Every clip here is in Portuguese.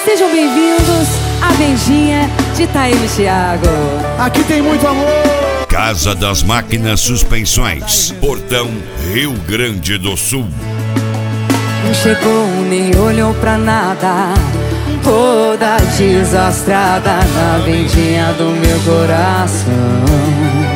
Sejam bem-vindos à Vendinha de Taíbe e Thiago. Aqui tem muito amor. Casa das Máquinas Suspensões, Portão, Rio Grande do Sul. Não chegou nem olhou pra nada, toda desastrada na vendinha do meu coração.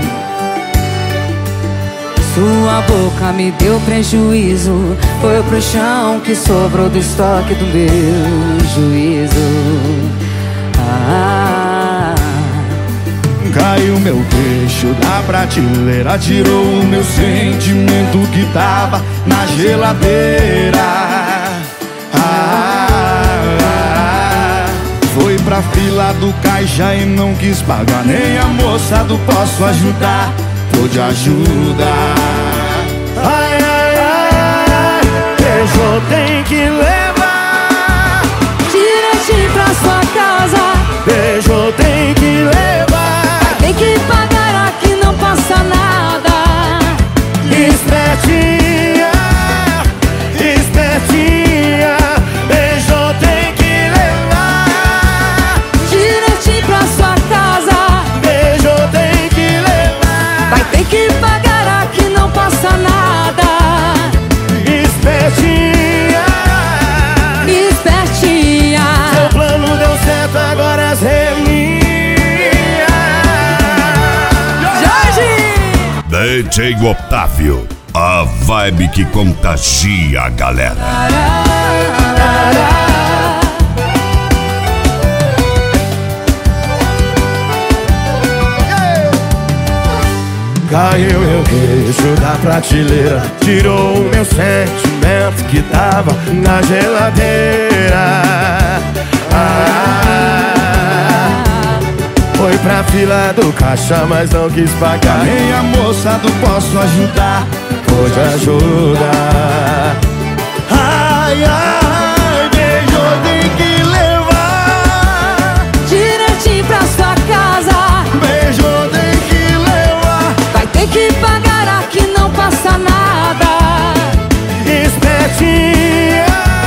Sua boca me deu prejuízo, foi pro chão que sobrou do estoque do meu juízo. Caiu meu queixo da prateleira, tirou o meu sentimento que tava na geladeira. Foi pra fila do caixa e não quis pagar, nem a moça do posso ajudar pôde ajudar. Ai, ai, ai, beijo tem que levar direitinho pra sua casa. Beijo tem que levar, tem que pagar aqui, não passa nada. Espertinha, espertinha, beijo tem que levar direitinho pra sua casa. Beijo tem que levar, vai ter que pagar aqui, não passa nada. Espertinha, espertinha, seu plano deu certo, agora é minha. DJ Otávio, a vibe que contagia a galera. Caiu meu queixo da prateleira, tirou o meu sentimento que tava na geladeira. Foi pra fila do caixa, mas não quis pagar, nem a moça do posso ajudar pôde ajudar. Ai, ai, beijo tem que levar direitinho pra sua casa. Beijo tem que levar, vai ter que pagar aqui, não passa nada. Espertinha,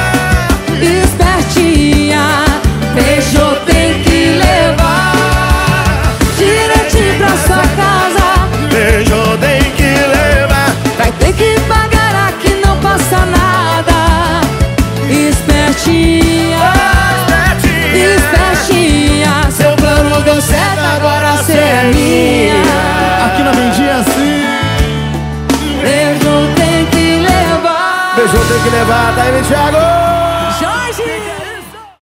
espertinha, beijo tem que levar direitinho pra sua casa. beijo tem que levar, vai ter que pagar aqui, não passa nada. Espertinha, espertinha, seu plano deu certo, agora cê é minha. aqui na vendinha assim. Beijo tem que levar. Beijo tem que levar, Taíbe e Thiago.